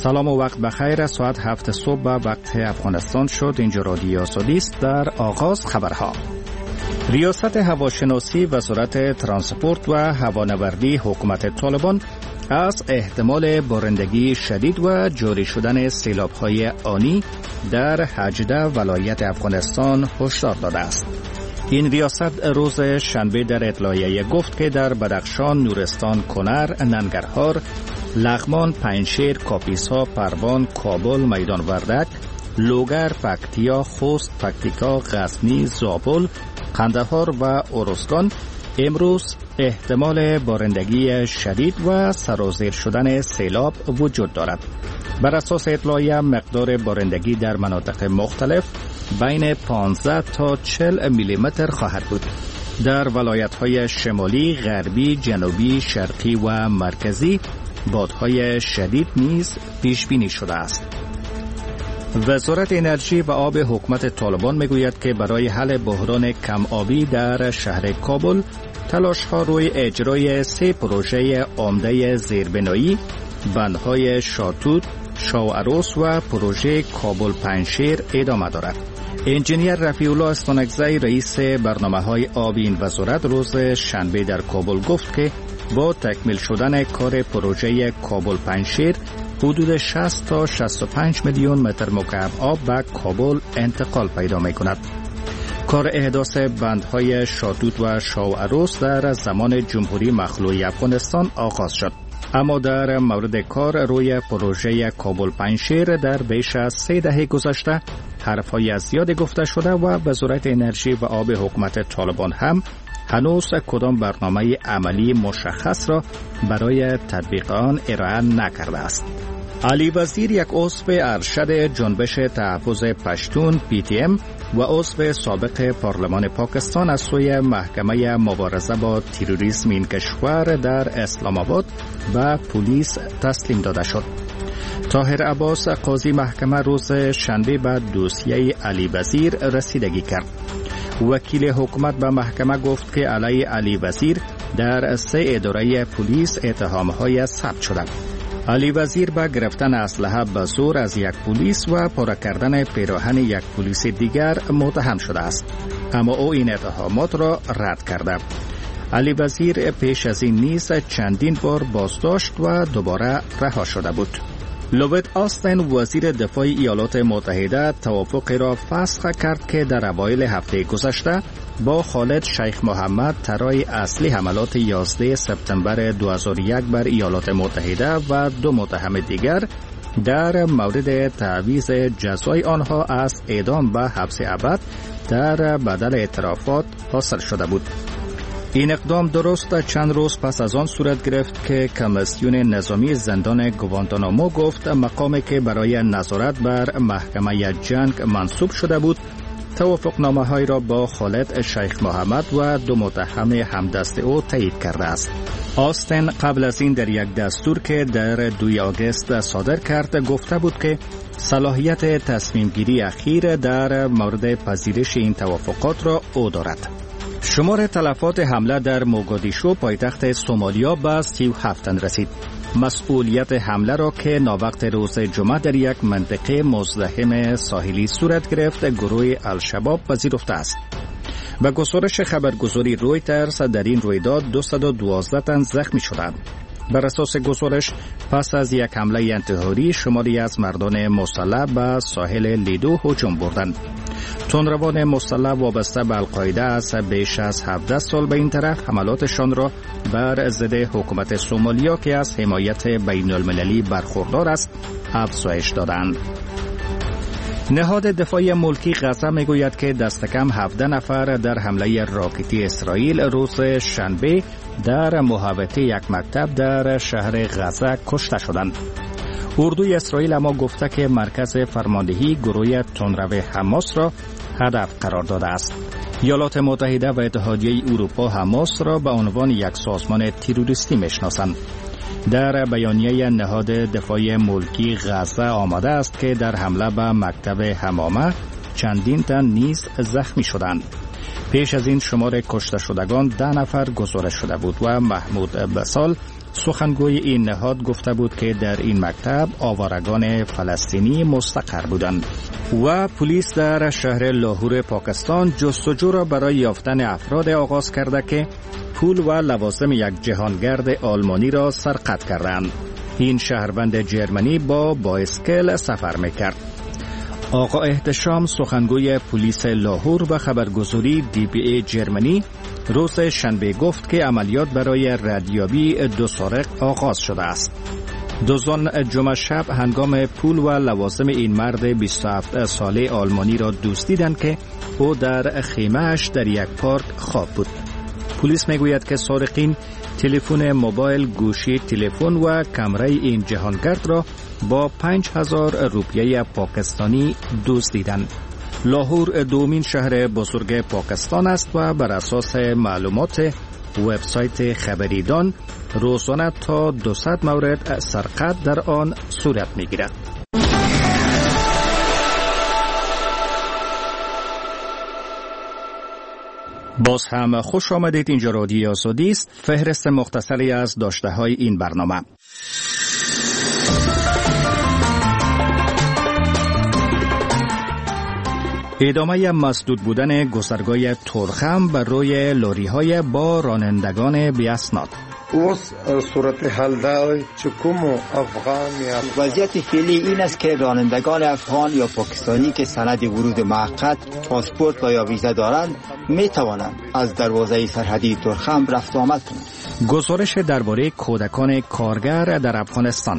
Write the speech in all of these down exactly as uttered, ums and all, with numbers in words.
سلام و وقت بخیر. ساعت هفت صبح به وقت افغانستان شد. اینجا رادیو آزادی است. در آغاز خبرها: ریاست هواشناسی وزارت ترانسپورت و هوانوردی حکومت طالبان از احتمال بارندگی شدید و جاری شدن سیلاب‌های آنی در هجده ولایت افغانستان هشدار داده است. این ریاست روز شنبه در اطلاعیه گفت که در بدخشان، نورستان، کنر، ننگرهار، لغمان، پنجشیر، کاپیسا، پروان، کابل، میدان وردک، لوگر، پکتیا، خوست، پکتیکا، غزنی، زابل، قندهار و ارزگان امروز احتمال بارندگی شدید و سرازیر شدن سیلاب وجود دارد. بر اساس اطلاعیه مقدار بارندگی در مناطق مختلف بین پانزده تا چهل میلی متر خواهد بود. در ولایت‌های شمالی، غربی، جنوبی، شرقی و مرکزی بادهای شدید نیز پیش بینی شده است. وزارت انرژی و آب حکومت طالبان میگوید که برای حل بحران کم آبی در شهر کابل تلاش‌ها روی اجرای سه پروژه عمده زیربنایی، بندهای شاتوت، شاوعروس و پروژه کابل پنجشیر ادامه دارد. انجینیر رفیع الله استانکزی رئیس برنامه‌های آب این وزارت روز شنبه در کابل گفت که با تکمیل شدن کار پروژه کابل پنجشیر حدود شصت تا شصت و پنج میلیون متر مکعب آب به کابل انتقال پیدا می‌کند. کار احداث بندهای شاتوت و شاوعروس در زمان جمهوری مخلوع افغانستان آغاز شد، اما در مورد کار روی پروژه کابل پنجشیر در بیش از سه دهه گذشته حرف‌های زیادی گفته شده و وزارت انرژی و آب حکومت طالبان هم هنوز کدام برنامه عملی مشخص را برای تطبیق آن ارائه نکرده است. علی وزیر، یک عضو ارشد جنبش تحفظ پشتون پی تی ام و عضو سابق پارلمان پاکستان از سوی محکمه مبارزه با تروریسم این کشور در اسلام آباد به پلیس تسلیم داده شد. طاهر عباس، قاضی محکمه، روز شنبه به دوسیه علی وزیر رسیدگی کرد. وکیل حکومت به محکمه گفت که علیه علی وزیر در سه اداره پلیس اتهام‌های ثبت شده. علی وزیر به گرفتن اسلحه به زور از یک پلیس و پاره کردن پیراهن یک پلیس دیگر متهم شده است، اما او این اتهامات را رد کرده. علی وزیر پیش از این نیز چندین بار بازداشت و دوباره رها شده بود. لوید آستین، وزیر دفاع ایالات متحده، توافقی را فسخ کرد که در اوایل هفته گذشته با خالد شیخ محمد، طراح اصلی حملات یازده سپتامبر دو هزار و یک بر ایالات متحده و دو متهم دیگر در مورد تعویض جزای آنها از اعدام به حبس ابد در بدل اعترافات حاصل شده بود. این اقدام درست چند روز پس از آن صورت گرفت که کمیسیون نظامی زندان گوانتانامو گفت مقامی که برای نظارت بر محکمه جنگ منصوب شده بود توافقنامه های را با خالد شیخ محمد و دو متهم همدست او تایید کرده است. آستین قبل از این در یک دستور که در دوی آگوست صادر کرد گفته بود که صلاحیت تصمیم گیری اخیر در مورد پذیرش این توافقات را او دارد. شمار تلفات حمله در موگادیشو، پایتخت سومالیا، به سی و هفت تن رسید. مسئولیت حمله را که ناوقت روز جمعه در یک منطقه مزدحم ساحلی صورت گرفت گروه الشباب پذیرفته است. به گزارش خبرگزاری رویترز در این رویداد دویست و دوازده تن زخمی شدند. بر اساس گزارش پس از یک حمله انتحاری شماری از مردان مسلح به ساحل لیدو هجوم بردند. تندروان مسلح وابسته به القاعده از بیش از هفده سال به این طرف حملاتشان را بر ضد حکومت سومالیا که از حمایت بین المللی برخوردار است افزایش دادند. نهاد دفاعی ملکی غزه میگوید که دست کم هفده نفر در حمله راکتی اسرائیل روز شنبه در محوطه یک مکتب در شهر غزه کشته شدند. اردوی اسرائیل اما گفته که مرکز فرماندهی گروه تندرو حماس را هدف قرار داده است. ایالات متحده و اتحادیه اروپا حماس را به عنوان یک سازمان تروریستی میشناسند. در بیانیه نهاد دفاع ملکی غزه آمده است که در حمله به مکتب حمامه چندین تن نیز زخمی شدند. پیش از این شمار کشته شدگان ده نفر گزارش شده بود و محمود بسال سخنگوی این نهاد گفته بود که در این مکتب آوارگان فلسطینی مستقر بودند. و پلیس در شهر لاهور پاکستان جستجو را برای یافتن افراد آغاز کرده که پول و لوازم یک جهانگرد آلمانی را سرقت کردند. این شهروند جرمنی با بایسکل سفر میکرد. آقا احتشام سخنگوی پلیس لاهور و خبرگزاری دی بی ای جرمنی روز شنبه گفت که عملیات برای ردیابی دو سارق آغاز شده است. دزدان جمعه شب هنگام پول و لوازم این مرد بیست و هفت ساله آلمانی را دزدیدند که او در خیمه‌اش در یک پارک خواب بود. پلیس میگوید که سارقین تلفن موبایل، گوشی تلفن و کمره این جهانگرد را با پنج هزار روپیه پاکستانی دزدیدند. لاهور دومین شهر بزرگ پاکستان است و بر اساس معلومات وبسایت خبریدان روزانه تا دویست مورد سرقت در آن صورت میگیرد. باز هم خوش آمدید. اینجا رادیو آزادی است. فهرست مختصری از داشته های این برنامه. ادامه مسدود بودن گذرگاه تورخم بر روی لوری های با رانندگان بی اسناد. وضعیت فعلی این است که رانندگان افغان یا پاکستانی که سند ورود موقت، پاسپورت و یا ویزا دارند می توانند از دروازه سرحدی تورخم رفت و آمد کنند. گزارش درباره کودکان کارگر در افغانستان.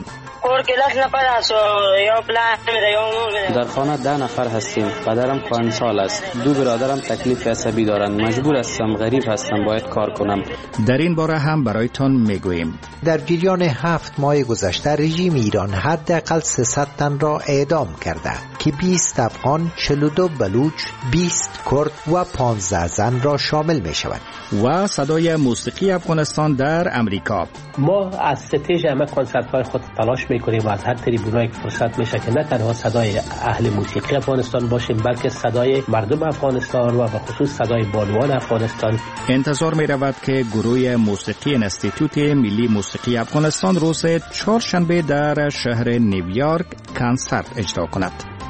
در خانه ده نفر هستیم. پدرم پنج سال است. دو برادرم تکلیف عصبی دارند. مجبور هستم، غریب هستم، باید کار کنم. در این باره هم برایتان میگوییم. در جریان هفت ماه گذشته رژیم ایران حداقل سیصد تن را اعدام کرده که بیست افغان، چهل و دو بلوچ، بیست کرد و پانزده زن را شامل می شود. و صدای موسیقی افغانستان در امریکا. ما از ستیج همه کنسرت های خود تلاش میکنیم و از هر تریبونایی که فرصت میشه که نه تنها صدای اهل موسیقی افغانستان باشیم بلکه صدای مردم افغانستان و به خصوص صدای بانوان افغانستان. انتظار می رود که گروه موسیقی انستیتوت ملی موسیقی افغانستان روز چهارشنبه در شهر نیویورک کنسرت اجرا کند.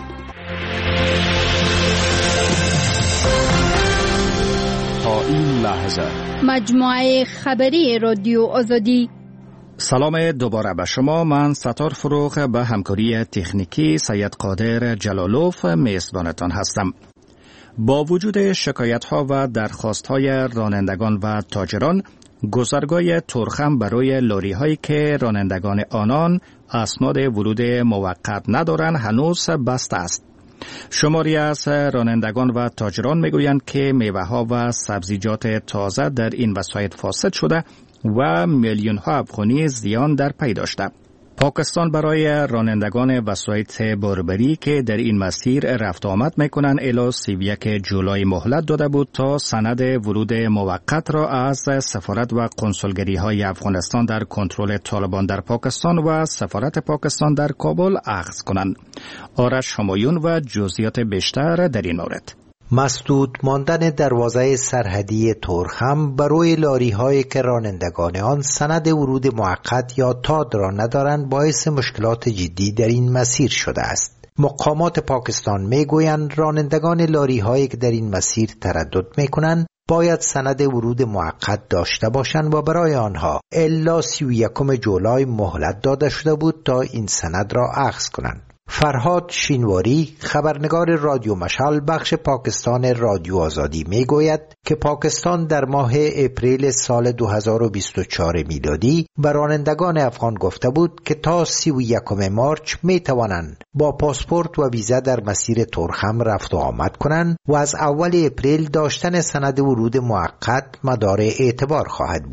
تا این لحظه مجموعه خبری رادیو آزادی. سلام دوباره به شما. من ستار فروغ به همکاری تکنیکی سید قادر جلالوف میزبانتان هستم. با وجود شکایت ها و درخواست های رانندگان و تاجران، گذرگاه تورخم برای لوری هایی که رانندگان آنان اسناد ورود موقت ندارند هنوز بسته است. شماری از رانندگان و تاجران میگویند که میوه ها و سبزیجات تازه در این وسایط فاسد شده و میلیون ها افغانی زیان در پی داشته. پاکستان برای رانندگان وسایط بربری که در این مسیر رفت آمد میکنند الی سی و یک جولای مهلت داده بود تا سند ورود موقت را از سفارت و کنسولگری های افغانستان در کنترل طالبان در پاکستان و سفارت پاکستان در کابل اخذ کنند. آرش همایون و جزئیات بیشتر در این مورد. مسدود ماندن دروازه سرحدی تورخم برای لاری هایی که رانندگان آن سند ورود موقت یا تاد را ندارند باعث مشکلات جدی در این مسیر شده است. مقامات پاکستان میگویند رانندگان لاری هایی که در این مسیر تردد میکنند باید سند ورود موقت داشته باشند و برای آنها الی سی و یکم جولای مهلت داده شده بود تا این سند را اخذ کنند. فرهاد شینواری خبرنگار رادیو مشعل بخش پاکستان رادیو آزادی میگوید که پاکستان در ماه اپریل سال دو هزار و بیست و چهار میلادی به رانندگان افغان گفته بود که تا سی و یکم مارچ می توانند با پاسپورت و ویزا در مسیر تورخم رفت و آمد کنند و از اول اپریل داشتن سند ورود موقت مدار اعتبار خواهد بود.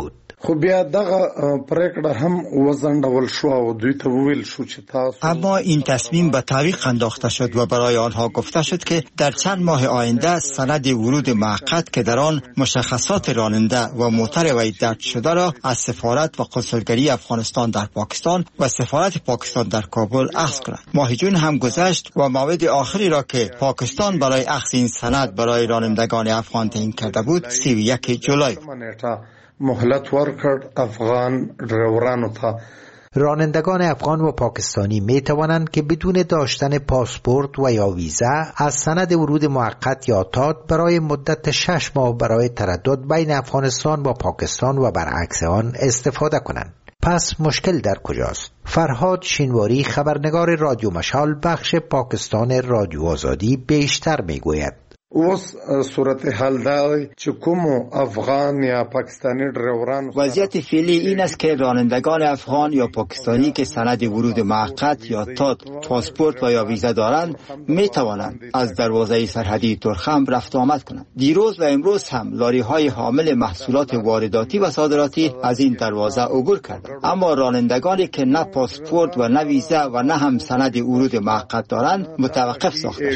خو بیا دغه پریکړه هم وزندول شو او دوی ته ویل شو چې تاسو اما این تصمیم به تعویق انداخته شد و برای آنها گفته شد که در چند ماه آینده سند ورود موقت که در آن مشخصات راننده و موتر وی درج شده را از سفارت و کنسولگری افغانستان در پاکستان و سفارت پاکستان در کابل اخذ کنند. ماه جون هم گذشت و موعد آخری را که پاکستان برای اخذ این سند برای رانندگان افغان تعیین کرده بود سی و یک جولای مهلت ورکړ افغان ډرایورانو ته. رانندگان افغان و پاکستانی می توانند که بدون داشتن پاسپورت و یا ویزا از سند ورود موقت یا تاد برای مدت شش ماه برای تردد بین افغانستان و پاکستان و برعکس آن استفاده کنند. پس مشکل در کجاست؟ فرهاد شینواری خبرنگار رادیو مشال بخش پاکستان رادیو آزادی بیشتر می گوید. اوس صورتحال دا چې کوم افغان یا پاکستانی ډرایوران وضعیت فعلی این است که رانندگان افغان یا پاکستانی که سند ورود موقت یا تاد پاسپورت و یا ویزا دارند می توانند از دروازه سرحدی تورخم رفت و آمد کنند. دیروز و امروز هم لاری های حامل محصولات وارداتی و صادراتی از این دروازه عبور کردند، اما رانندگانی که نه پاسپورت و نه ویزا و نه هم سند ورود موقت دارند متوقف ساخته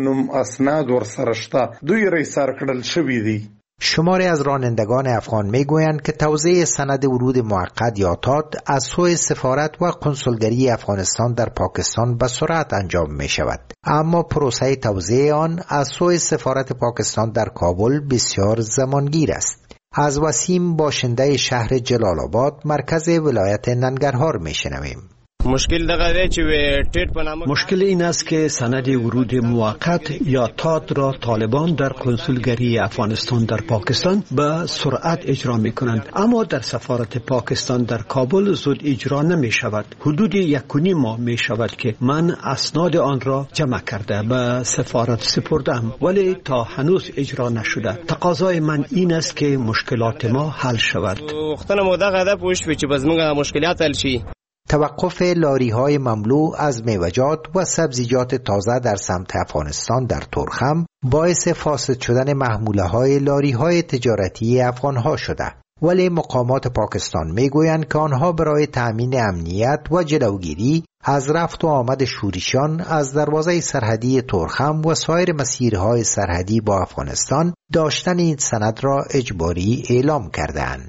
شدند. دوی ریسار کړل شوی دی. شماری از رانندگان افغان میگویند که توزیع سند ورود موقت یا تاد از سوی سفارت و کنسولگری افغانستان در پاکستان به سرعت انجام می شود، اما پروسه توزیع آن از سوی سفارت پاکستان در کابل بسیار زمانگیر است. از وسیم باشنده شهر جلال آباد مرکز ولایت ننگرهار می شنویم. مشکل دغه چې ټیټ په نامه مشکل این است که سند ورود موقت یا تاد را طالبان در کنسولگری افغانستان در پاکستان به سرعت اجرا می کنند، اما در سفارت پاکستان در کابل زود اجرا نمی شود. حدود یک و نیم ماه می شود که من اسناد آن را جمع کرده به سفارت سپردم، ولی تا هنوز اجرا نشده. تقاضای من این است که مشکلات ما حل شود. وختونه مو دغه ده پوښ چې بزمنګ مشکلات حل شي. توقف لاری های مملو از میوه‌جات و سبزیجات تازه در سمت افغانستان در تورخم باعث فاسد شدن محموله های لاری های تجارتی افغان ها شده، ولی مقامات پاکستان میگویند که آنها برای تأمین امنیت و جلوگیری از رفت و آمد شوریشان از دروازه سرحدی تورخم و سایر مسیرهای سرحدی با افغانستان داشتن این سند را اجباری اعلام کردند.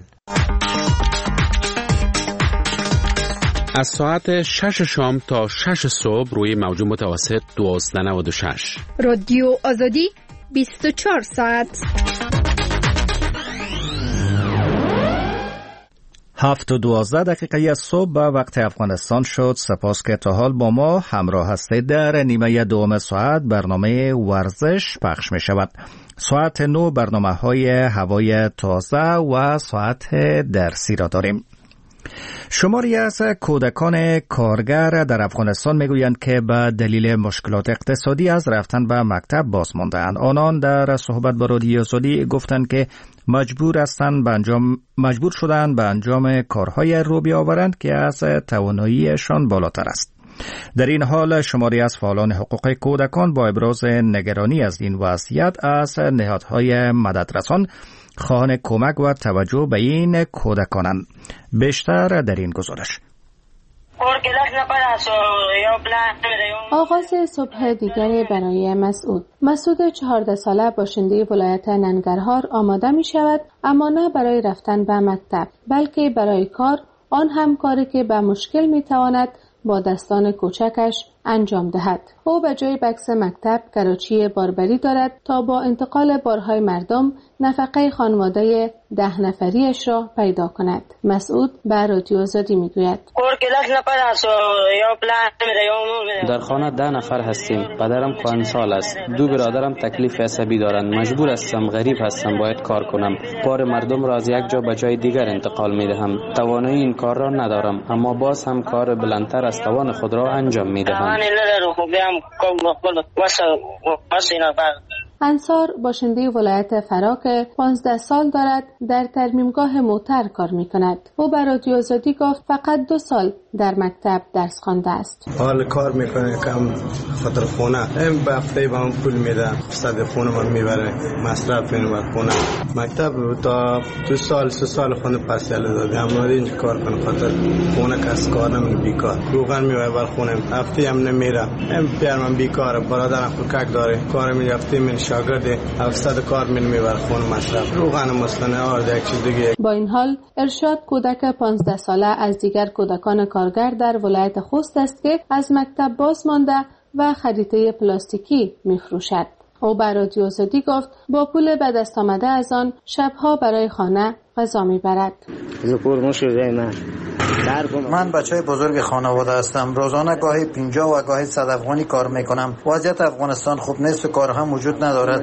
از ساعت شش شام تا شش صبح روی موج متوسط دوازده و نود و شش. رادیو آزادی بیست و چهار ساعت. هفت و دوازده دقیقه از صبح به وقت افغانستان شد. سپاس که تا حال با ما همراه هستید. در نیمه دوم ساعت برنامه ورزش پخش می شود. ساعت نو برنامه های هوای تازه و ساعت درسی را داریم. شماری از کودکان کارگر در افغانستان میگویند که به دلیل مشکلات اقتصادی از رفتن به مکتب باز مانده‌اند. آنان در صحبت با رادیو آزادی گفتند که مجبور هستند به انجام مجبور شدند به انجام کارهای رو بیاورند که از تواناییشان بالاتر است. در این حال شماری از فعالان حقوق کودکان با ابراز نگرانی از این وضعیت از نهادهای مددرسان خواهان کمک و توجه به این کودکانند. بیشتر در این گزارش. آغاز صبح دیگر برای مسعود. مسعود چهارده ساله باشنده ولایت ننگرهار آماده می شود، اما نه برای رفتن به مکتب بلکه برای کار، آن هم کاری که به مشکل می تواند با دستان کوچکش انجام دهد. او به جای بکس مکتب کراچی باربری دارد تا با انتقال بارهای مردم نفقه خانواده ده نفریش را پیدا کند. مسعود به رادیو آزادی میگوید: در خانه ده نفر هستیم. پدرم کهنسال است. دو برادرم تکلیف عصبی دارند. مجبور هستم، غریب هستم، باید کار کنم. بار مردم را از یک جا به جای دیگر انتقال می دهم. توانایی این کار را ندارم، اما باز هم کار بلندتر از توان خود را انجام می دهم. انصار باشنده ولایت فرا که پانزده سال دارد در ترمیمگاه موتر کار می کند. او به رادیو آزادی گفت فقط دو سال در مکتب درس خوانده است. حال کار میکنه کم خاطر خونه این به هفته به من پول میده، صد خونه من میبره مصرف اینو خونه. مکتب تا دو سال سه سال خونه پس یاله داده، اما اینجا کار کنه خاطر خونه کس کار نمیکنه، بیکار روغن میوه بر خونه هفته هم نمیره. این پیر من بیکاره، برادرم فکک داره کار می هفته من شاگرد هفتصد کار می میبر خونه مصرف روغن مسکنه آرد یک چیز دیگه. با این حال ارشاد کودک پانزده ساله از دیگر کودکان کارگر در ولایت خوست است که از مکتب باز مانده و خریطه پلاستیکی میفروشد. او بر رادیو آزادی گفت با پول به دست آمده از آن شبها برای خانه غذا میبرد. من بچه بزرگ خانواده هستم. روزانه گاهی پنجاه و گاهی صد افغانی کار میکنم. وضعیت افغانستان خوب نیست و کار هم وجود ندارد.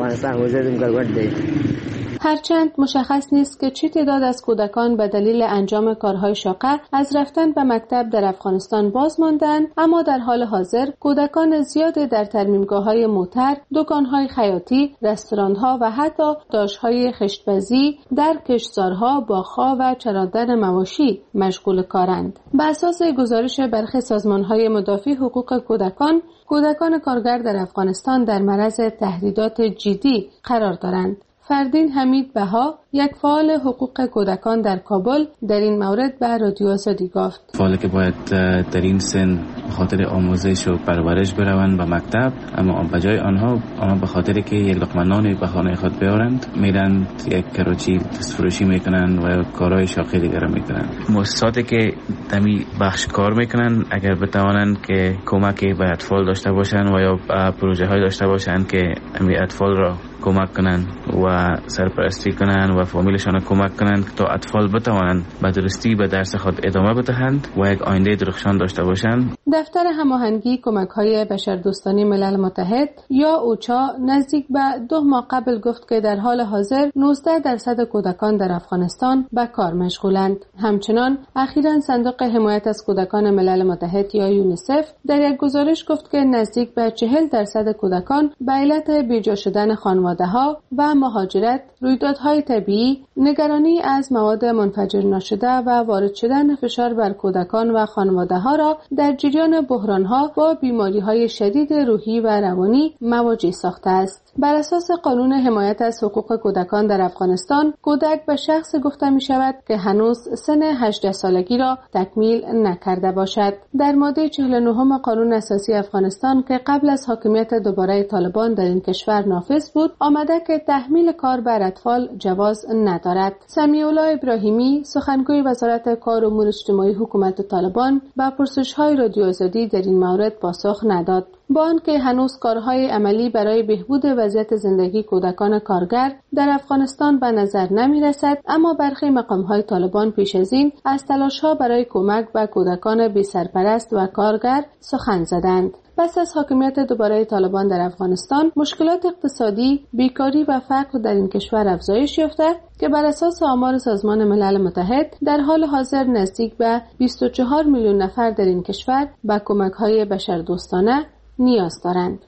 هرچند مشخص نیست که چه تعداد از کودکان به دلیل انجام کارهای شاقه از رفتن به مکتب در افغانستان باز ماندند، اما در حال حاضر کودکان زیادی در ترمیمگاه‌های موتر، دکان‌های خیاطی، رستوران‌ها و حتی داشت‌های خشت‌بازی در کشتزارها، باغ‌ها و چراندن مواشی مشغول کارند. بر اساس گزارش برخی سازمان‌های مدافع حقوق کودکان، کودکان کارگر در افغانستان در معرض تهدیدات جدی قرار دارند. فردین حمید بها، یک فعال حقوق کودکان در کابل، در این مورد به رادیو آزادی گفت: فعالی که باید در این سن به خاطر آموزش و پرورش بروند به مکتب، اما بجای آنها آنها به خاطر که یک لقمه نان به خانه خود بیارند میرند یک کراچی دستفروشی میکنند و کارهای شاقی دیگر میکنند. مؤسساتی که دمی بخش کار میکنند اگر بتوانند که کمکی به اطفال داشته باشند و یا پروژه های داشته باشند که امی اطفال را کمک کنند و سرپرستی کنند و فامیلشان کمک کنند تا اطفال بتوانند به درستی به درس خود ادامه بدهند و یک آینده درخشان داشته باشند. دفتر هماهنگی کمک‌های بشردوستانه ملل متحد یا اوچا نزدیک به دو ماه قبل گفت که در حال حاضر نوزده درصد کودکان در افغانستان به کار مشغولند. همچنان اخیراً صندوق حمایت از کودکان ملل متحد یا یونیسف در یک گزارش گفت که نزدیک به چهل درصد کودکان به علت بیجا شدن خانواده‌ها و مهاجرت، رویدادهای طبیعی، نگرانی از مواد منفجر ناشده و وارد شدن فشار بر کودکان و خانواده‌ها را در جریان بحران‌ها با بیماری‌های شدید روحی و روانی مواجه ساخته است. بر اساس قانون حمایت از حقوق کودکان در افغانستان، کودک به شخص گفته می شود که هنوز سن هجده سالگی را تکمیل نکرده باشد. در ماده چهل و نه قانون اساسی افغانستان که قبل از حاکمیت دوباره طالبان در این کشور نافذ بود، آمده که تحمیل کار بر اطفال جواز ندارد. سمیع الله ابراهیمی، سخنگوی وزارت کار و امور اجتماعی حکومت طالبان، به پرسش‌های رادیو آزادی در این مورد پاسخ نداد. با آنکه هنوز کارهای عملی برای بهبود وضعیت زندگی کودکان کارگر در افغانستان به نظر نمی رسد، اما برخی مقام‌های طالبان پیش از این از تلاش‌ها برای کمک به کودکان بی سرپرست و کارگر سخن زدند. پس از حاکمیت دوباره طالبان در افغانستان، مشکلات اقتصادی، بیکاری و فقر در این کشور افزایش یافته که بر اساس آمار سازمان ملل متحد در حال حاضر نزدیک به بیست و چهار میلیون نفر در این کشور به کمک‌های بشردوستانه نیاز دارند.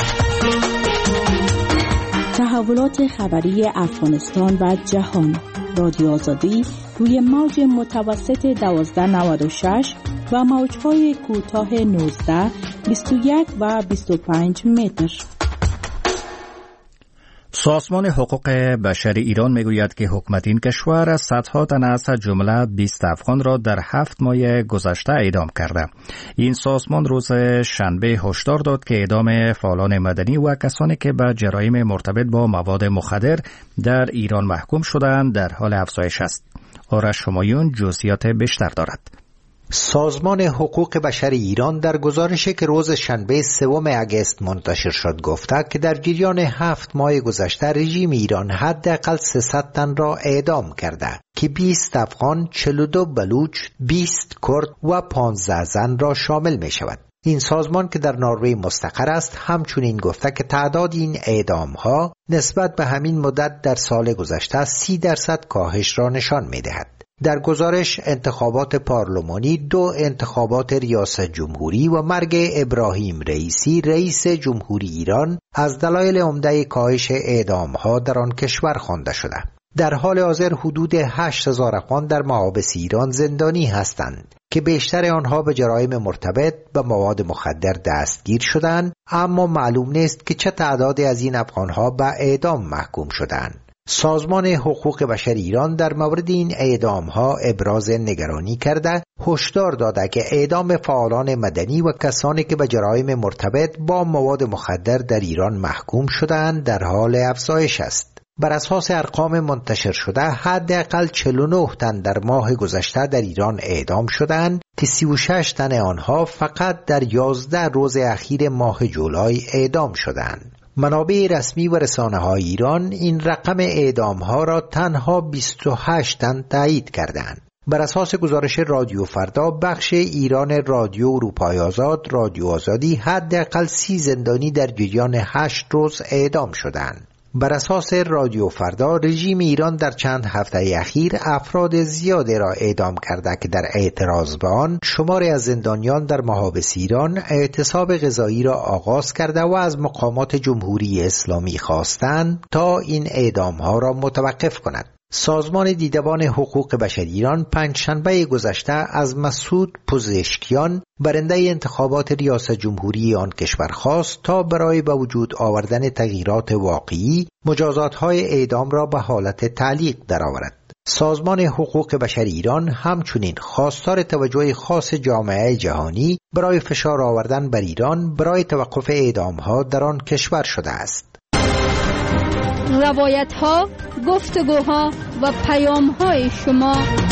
تحولات خبری افغانستان و جهان. رادیو آزادی روی موج متوسط دوازده نود و شش و موج‌های کوتاه نوزده، بیست و یک و بیست و پنج متر. سازمان حقوق بشر ایران میگوید که حکومت این کشور صدها تن از جمله بیست افغان را در هفت ماه گذشته اعدام کرده. این سازمان روز شنبه هشدار داد که اعدام فعالان مدنی و کسانی که به جرایم مرتبط با مواد مخدر در ایران محکوم شدند در حال افزایش است. آرش همایون جزئیات بیشتر دارد. سازمان حقوق بشر ایران در گزارشی که روز شنبه سوم اگست منتشر شد گفته که در جریان هفت ماه گذشته رژیم ایران حداقل سیصد تن را اعدام کرده که بیست افغان، چهل و دو بلوچ، بیست کرد و پانزده زن را شامل می شود. این سازمان که در نروژ مستقر است همچنین گفته که تعداد این اعدام ها نسبت به همین مدت در سال گذشته سی درصد کاهش را نشان می دهد. در گزارش انتخابات پارلمانی، دو انتخابات ریاست جمهوری و مرگ ابراهیم رئیسی رئیس جمهوری ایران از دلایل عمده کاهش اعدام‌ها در آن کشور خوانده شده. در حال حاضر حدود هشت هزار افغان در محابس ایران زندانی هستند که بیشتر آنها به جرایم مرتبط به مواد مخدر دستگیر شدند، اما معلوم نیست که چه تعدادی از این افغانها به اعدام محکوم شدند. سازمان حقوق بشر ایران در مورد این اعدام‌ها ابراز نگرانی کرده، هشدار داده که اعدام فعالان مدنی و کسانی که به جرایم مرتبط با مواد مخدر در ایران محکوم شدند در حال افزایش است. بر اساس ارقام منتشر شده حداقل چهل و نه تن در ماه گذشته در ایران اعدام شدند که سی و شش تن آنها فقط در یازده روز اخیر ماه جولای اعدام شدند. منابع رسمی و رسانه‌های ایران این رقم اعدام‌ها را تنها بیست و هشت تن تایید کردند. بر اساس گزارش رادیو فردا، بخش ایران رادیو اروپای آزاد، رادیو آزادی، حداقل سی زندانی در جریان هشت روز اعدام شدند. بر اساس رادیو فردا، رژیم ایران در چند هفته اخیر افراد زیادی را اعدام کرده که در اعتراض به آن شماری از زندانیان در محابس ایران اعتصاب غذایی را آغاز کرده و از مقامات جمهوری اسلامی خواستند تا این اعدام‌ها را متوقف کند. سازمان دیدبان حقوق بشر ایران پنجشنبه گذشته از مسعود پزشکیان، برنده انتخابات ریاست جمهوری آن کشور خواست تا برای به وجود آوردن تغییرات واقعی مجازات‌های اعدام را به حالت تعلیق درآورد. سازمان حقوق بشر ایران همچنین خواستار توجه خاص جامعه جهانی برای فشار آوردن بر ایران برای توقف اعدام‌ها در آن کشور شده است. روایت ها، گفتگوها و پیام های شما.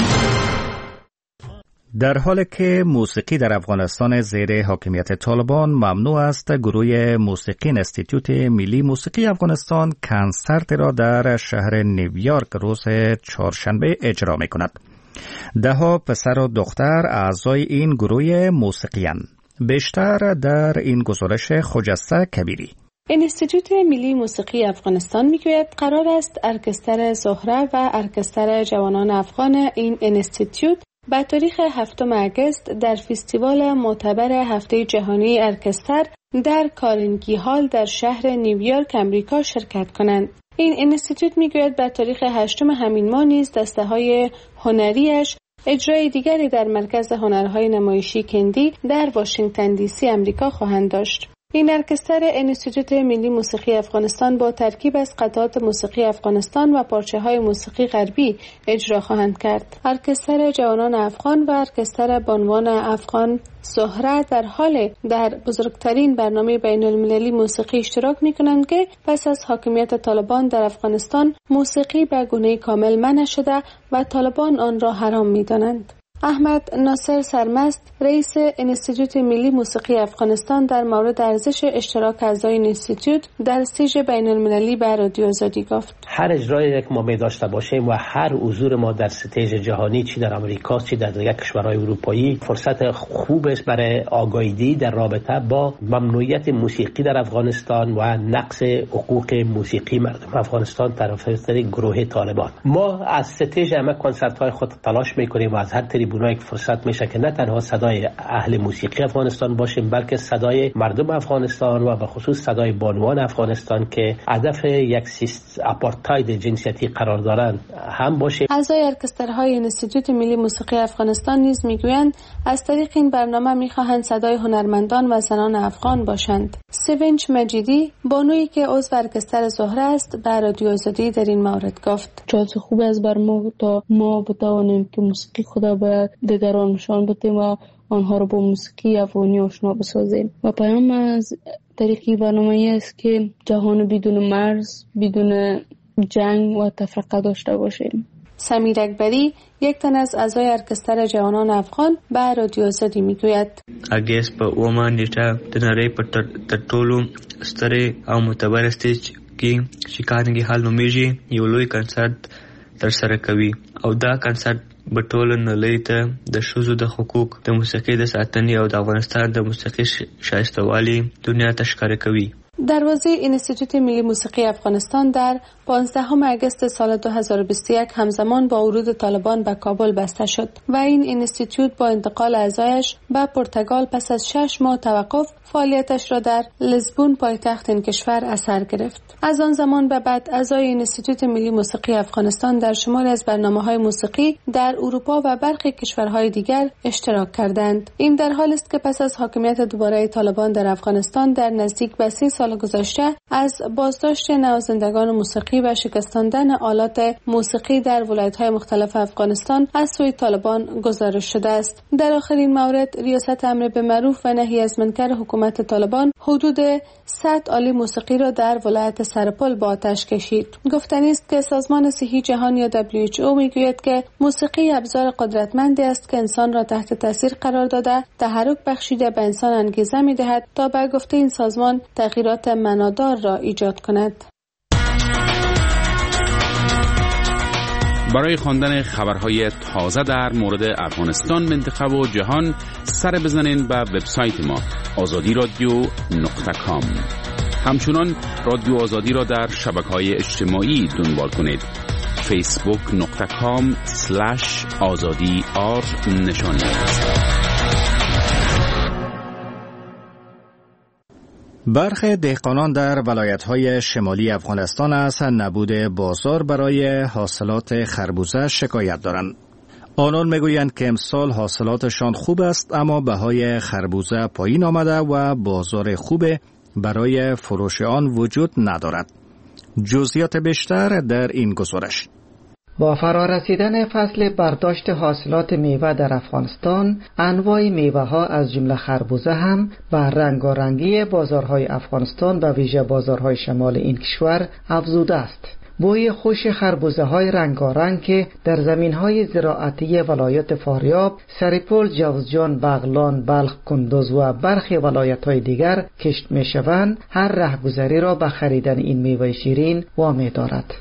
در حالی که موسیقی در افغانستان زیر حاکمیت طالبان ممنوع است، گروه موسیقی انستیتوت ملی موسیقی افغانستان کنسرت را در شهر نیویورک روز چهارشنبه اجرا می کند. ده ها پسر و دختر اعضای این گروه موسیقی اند. بیشتر در این گزارش خجسته کبیری. انستیتوت ملی موسیقی افغانستان میگوید قرار است ارکستر زهره و ارکستر جوانان افغان این انستیتوت به تاریخ هفتم اگست در فستیوال معتبر هفته جهانی ارکستر در کارنگی هال در شهر نیویورک امریکا شرکت کنند. این انستیتوت میگوید به تاریخ هشتم همین ماه نیز دسته های هنریش اجرای دیگری در مرکز هنرهای نمایشی کندی در واشنگتن دی سی امریکا خواهند داشت. این ارکستر انستیتوت ملی موسیقی افغانستان با ترکیب از قطعات موسیقی افغانستان و پارچه‌های موسیقی غربی اجرا خواهند کرد. ارکستر جوانان افغان و ارکستر بانوان افغان زهره در حال در بزرگترین برنامه بین المللی موسیقی اشتراک می کنند که پس از حاکمیت طالبان در افغانستان موسیقی به گونه کامل منع شده و طالبان آن را حرام می دانند. احمد ناصر سرمست، رئیس انستیتوت ملی موسیقی افغانستان، در مورد ارزش اشتراک اعضای انستیتوت در استیج بین المللی به رادیو آزادی گفت: هر اجرایی که ما می داشته باشیم و هر حضور ما در استیج جهانی، چی در امریکا چی در دیگر کشورهای اروپایی، فرصت خوب است برای آگاهی در رابطه با ممنوعیت موسیقی در افغانستان و نقض حقوق موسیقی مردم افغانستان طرف گروه طالبان. ما از استیج همه کنسرت‌های خود تلاش می‌کنیم و از هر تریبونایی که فرصت میشه که نه تنها صدای اهل موسیقی افغانستان باشیم، بلکه صدای مردم افغانستان و به خصوص صدای بانوان افغانستان که هدف یک سیست آپارتاید جنسیتی قرار دارند هم باشیم. اعضای ارکسترهای انستیتوت ملی موسیقی افغانستان نیز میگویند از طریق این برنامه میخواهند صدای هنرمندان و زنان افغان باشند. سوینچ مجیدی، بانویی که عضو ارکستر زهره است، به رادیو آزادی در این مورد گفت: چه خوب است بر ما تا ما بتوانیم که موسیقی خدا به دیگران نشان بدیم و آنها را با موسیقی افغانی آشنا بسازیم. و پیام از طریق برنامه است که جهان بدون مرز، بدون جنگ و تفرقه داشته باشیم. سمیر اکبری، یک تن از اعضای ارکستر جوانان افغان، به رادیو آزادی میگوید: اگست په اومه نیټه د نړۍ په تر ټولو سترې او معتبر سټیج کې چې کارنګي هال نومیږي یو لوی کنسرت ترسره کوي او دا کنسرت په ټوله نړۍ ته د ښځو د حقوق د موسیقۍ د ساتنې او د افغانستان د موسیقي شایسته والي دنیا ته ښکاره کوي. دروازه انستیتوت ملی موسیقی افغانستان در پانزدهم اگست سال دو هزار و بیست و یک همزمان با ورود طالبان به کابل بسته شد و این انستیتوت با انتقال اعضایش به پرتغال پس از شش ماه توقف فعالیتش را در لیسبون پایتخت این کشور اثر گرفت. از آن زمان به بعد اعضای انستیتوت ملی موسیقی افغانستان در شماری از برنامه‌های موسیقی در اروپا و برخی کشورهای دیگر اشتراک کردند. این در حالی است که پس از حاکمیت دوباره طالبان در افغانستان در نزدیک به سی سال گذشته از بازداشت نوازندگان موسیقی و شکستاندن آلات موسیقی در ولایت‌های مختلف افغانستان از سوی طالبان گزارش شده است. در آخرین مورد ریاست امر به معروف و نهی از منکر حکومت طالبان حدود صد آله موسیقی را در ولایت سرپل به آتش کشید. گفتنی است که سازمان صحی جهان یا دبلیو اچ او میگوید که موسیقی ابزار قدرتمندی است که انسان را تحت تاثیر قرار داده، تحرک بخشیده به انسان انگیزه می‌دهد تا به گفته این سازمان تغییرات معنادار را ایجاد کند. برای خواندن خبرهای تازه در مورد افغانستان، منطقه و جهان سر بزنین به وبسایت ما آزادی رادیو نقطه کام. همچنان رادیو آزادی را در شبکه‌های اجتماعی دنبال کنید. فیسبوک نقطه کام سلش آزادی آر نشانی. برخی دهقانان در ولایت‌های شمالی افغانستان از نبود بازار برای حاصلات خربوزه شکایت دارند. آنان میگویند که امسال حاصلاتشان خوب است، اما بهای خربوزه پایین آمده و بازار خوب برای فروش آن وجود ندارد. جزئیات بیشتر در این گزارش. با فرارسیدن فصل برداشت حاصلات میوه در افغانستان، انواع میوه ها از جمله خربوزه هم بر رنگارنگی بازارهای افغانستان و ویژه بازارهای شمال این کشور افزوده است. بوی خوش خربوزه های رنگارنگ که در زمین های زراعتی ولایت فاریاب، سرپل، جوزجان، بغلان، بلخ، کندوز و برخی ولایت های دیگر کشت می شوند، هر رهگذری را به خریدن این میوه شیرین وامی دارد.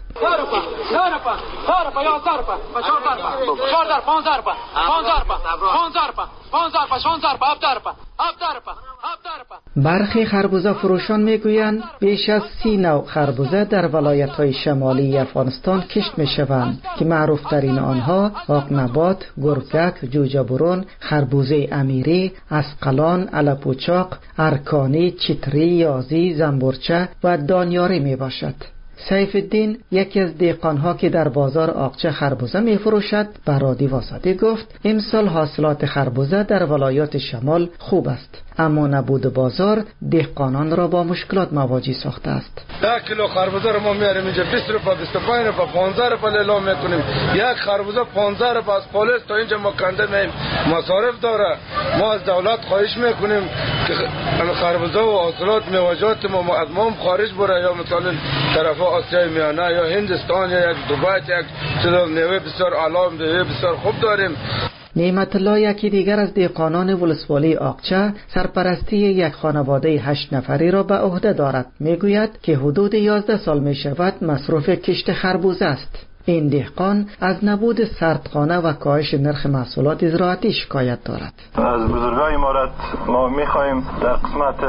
برخی خربوزه فروشان میگویند بیش از سی نوع خربوزه در ولایت‌های شمالی افغانستان کشت میشوند که معروف ترین آنها عاقنبات، گرگک، جوجه برون، خربوزه امیری، اسقلان، علپوچاق، ارکانی، چتری، یازی، زنبورچه و دانیاری می باشد. سیف الدین یکی از دهقان‌ها که در بازار آقچه خربوزه می فروشد به رادیو آزادی گفت امسال حاصلات خربوزه در ولایات شمال خوب است، اما نبود بازار دهقانان را با مشکلات مواجه ساخته است. یک کیلو خربوزه رو ما میاریم اینجا بیست روپیه، بیست و پنج روپیه، پانزده روپیه اعلام میکنیم. یک خربوزه پانزده روپیه از پالیس تا اینجا ما کنده میم، مصارف داره. ما از دولت خواهش میکنیم که خربوزه و حاصلات میوه‌جات ما از ما خارج بره، یا مثلا طرف آسیای میانه یا هندستان یا یک دبی، یک چیز میوه بسیار اعلی، میوه بسیار خوب داریم. نعمت الله یکی دیگر از دهقانان ولسوالی آقچه سرپرستی یک خانواده هشت نفری را به عهده دارد. میگوید که حدود یازده سال می شود مصروف کشت خربوزه است. این دهقان از نبود سردخانه و کاهش نرخ محصولات زراعتی شکایت دارد. از بزرگای امارت ما میخواهیم در قسمت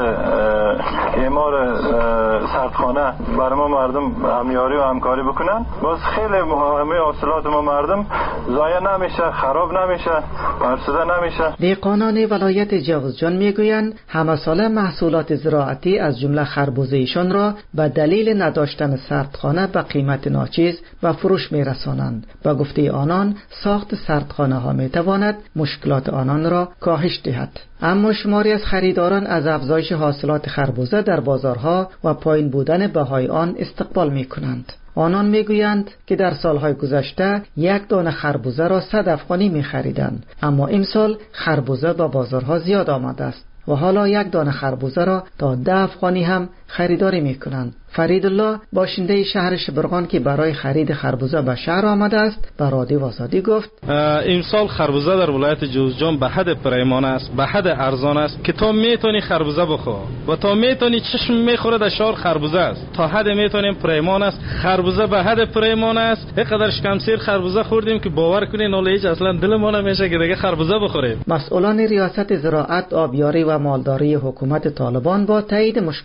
اعمار سردخانه برای ما مردم همیاری و همکاری بکنن. باز خیلی همه حاصلات ما مردم ضایع نمیشه، خراب نمیشه، فرسوده نمیشه. دهقانان ولایت جوزجان میگویند همه ساله محصولات زراعتی از جمله خربوزه ایشان را به دلیل نداشتن سردخانه به قیمت ناچیز و فروش می رسانند. با گفته آنان ساخت سردخانه ها می تواند مشکلات آنان را کاهش دهد. اما شماری از خریداران از افزایش حاصلات خربوزه در بازارها و پایین بودن بهای آن استقبال می کنند. آنان میگویند که در سالهای گذشته یک دانه خربوزه را صد افغانی می خریدند، اما امسال خربوزه با بازارها زیاد آمده است و حالا یک دانه خربوزه را تا ده افغانی هم خریداری می کنند. فرید الله باشنده شهر شبرغان که برای خرید خربوزه به شهر آمده است به رادیو آزادی گفت امسال خربوزه در ولایت جوزجان به حد پریمانه است، به حد ارزان است که تا میتونی خربوزه بخور و تا میتونی چشم میخوره در شهر خربوزه است، تا حد میتونیم پریمان است. خربوزه به حد پریمان است. اینقدر شکمسیر خربوزه خوردیم که باور کنین اول هیچ اصلا دلمون نمیشه که دیگه خربوزه بخوریم. مسئولان ریاست زراعت، آبیاری و مالداری حکومت طالبان با تایید مشکلات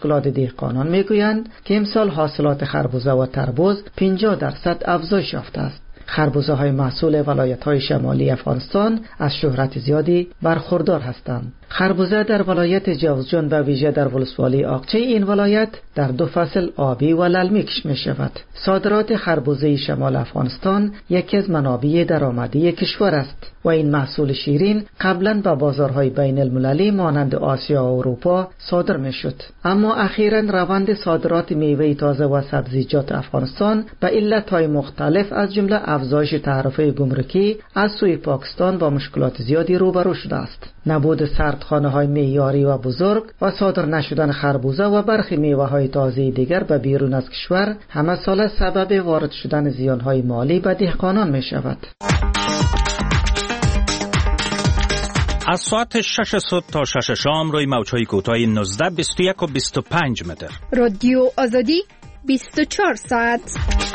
دهقانان میگویند که امسال حاصلات خربوزه و تربوز پنجاه درصد افزایش یافته است. خربوزه های محصول ولایت های شمالی افغانستان از شهرت زیادی برخوردار هستند. خربوزه در ولایت جوزجان و ویژه در ولسوالی آقچه این ولایت در دو فصل آبی و للمی کش می شود. صادرات خربوزه شمال افغانستان یکی از منابع درآمدی کشور است و این محصول شیرین قبلا به بازارهای بین المللی مانند آسیا و اروپا صادر می شد، اما اخیراً روند صادرات میوه تازه و سبزیجات افغانستان به علتهای مختلف از جمله افزایش تعرفه گمرکی از سوی پاکستان با مشکلات زیادی روبرو شده است. نبود سردخانه های معیاری و بزرگ و صادر نشدن خربوزه و برخی میوه های تازه دیگر به بیرون از کشور همه ساله سبب وارد شدن زیان های مالی به دهقانان می شود. از ساعت شش صبح تا شش شام روی موج‌های کوتاه نوزده، بیست و یک و بیست و پنج متر. رادیو آزادی بیست و چهار ساعت.